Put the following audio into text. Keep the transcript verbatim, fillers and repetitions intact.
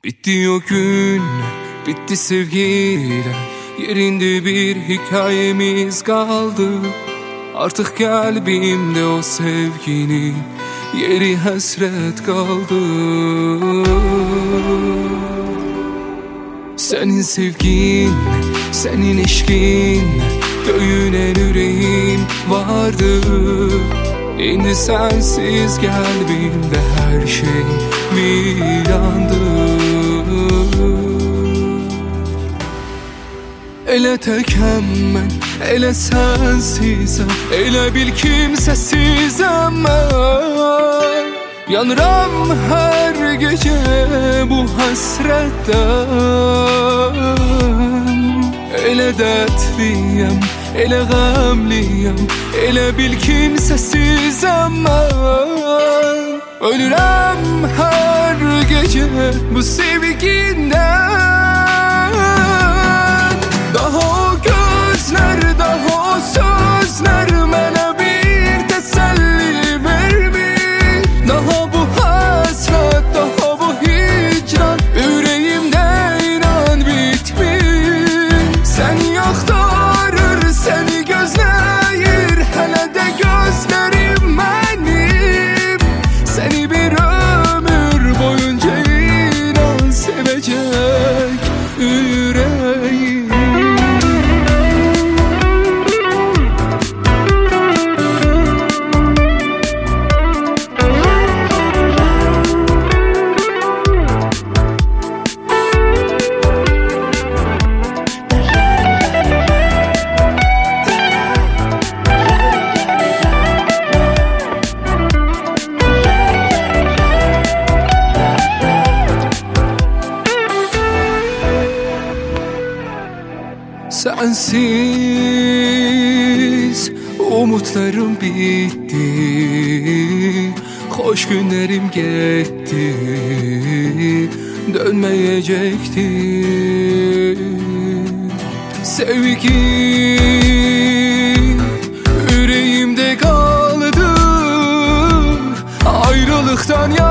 Bitti o gün, bitti sevgiler. Yerinde bir hikayemiz kaldı. Artık kalbimde o sevginin yeri hasret kaldı. Senin sevgin, senin eşkin, döyünen yüreğim vardı. Şimdi sensiz kalbimde her şey virandı. Elə təkəm mən, elə sensizəm, elə bil kimsəsizəm mən. Yanıram hər gecə bu həsrətdən. Elə dərtliyəm, elə qəmliyəm, elə bil kimsəsizəm mən. Ölürəm hər gecə bu sevgindən. Daha o gözler, daha o sözler mənə bir təsəlli vermir. Daha bu həsrət, daha bu hicran ürəyimdə inan bitmir. Səni axtarır, səni gözləyir hələ də gözlərim mənim. Səni bir ömür boyunca inan sevəcək ürəyim. Sensiz umutlarım bitti, hoş günlerim gitti, dönmeyecekti. Sevgim yüreğimde kaldı, ayrılıktan ya